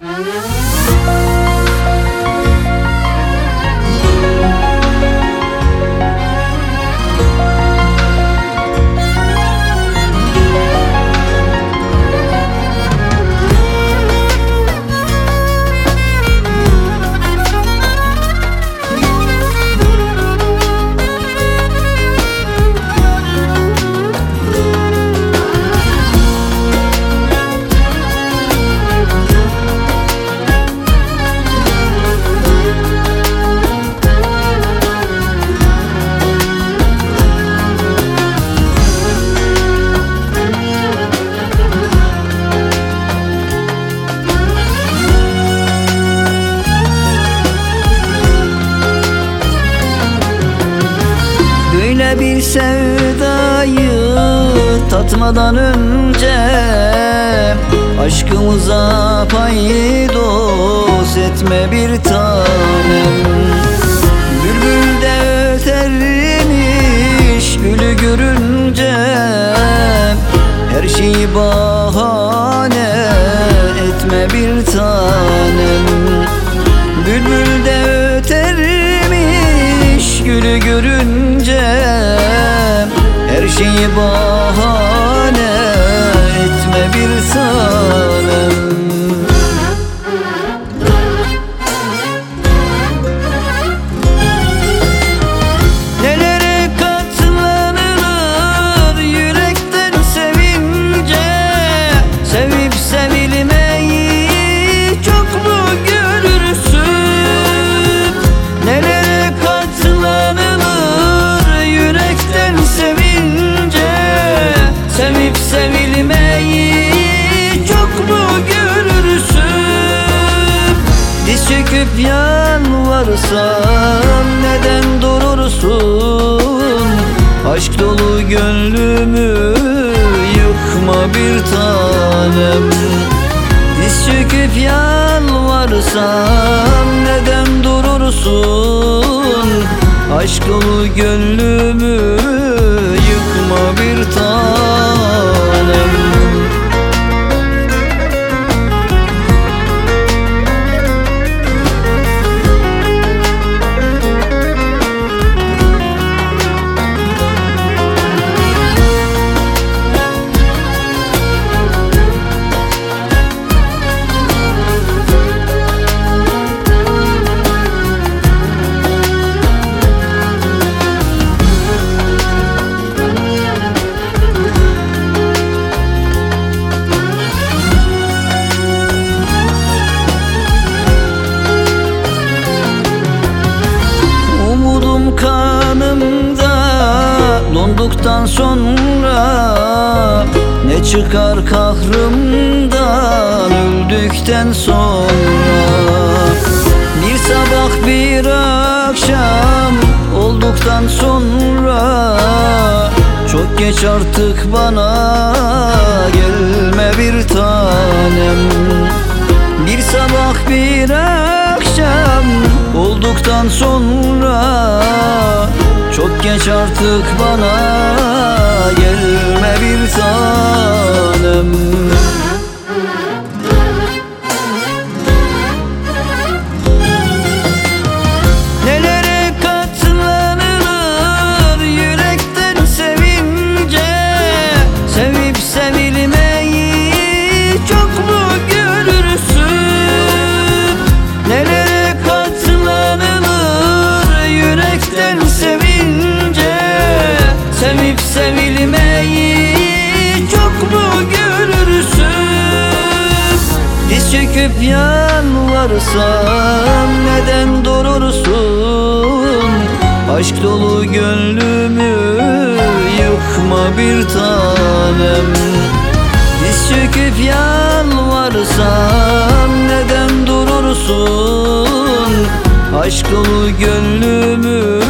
Böyle bir sevdayı tatmadan önce aşkımıza paydos etme bir tanem. Bülbül de ötermiş gülü görünce, her şeyi bahane etme bir tanem. Bülbül de ötermiş gülü görünce, her şeyi bahane etme bir tanem. Nelere katlanılır yürekten sevince, sevip sevilmeyi çok mu görürsün? Nelere katlanılır yürekten sevince, sevip sevilmeyi çok mu görürsün? Diz çöküp yalvarsam neden durursun? Aşk dolu gönlümü yıkma bir tanem. Diz çöküp yalvarsam neden durursun? Aşk dolu gönlümü yıkma bir tanem. Kanımda donduktan sonra ne çıkar kahrımdan öldükten sonra? Bir sabah bir akşam olduktan sonra, çok geç artık bana gelme bir tanem. Bir sabah bir akşam olduktan sonra, çok geç artık bana gelme bir tanem. Nelere katlanılır yürekten sevince, sevip sevilmeyi çok mu görürsün? Nelere katlanılır yürekten sevince, sevip sevilmeyi çok mu görürsün? Diz çöküp yalvarsam neden durursun? Aşk dolu gönlümü yıkma bir tanem. Diz çöküp yalvarsam neden durursun? Aşk dolu gönlümü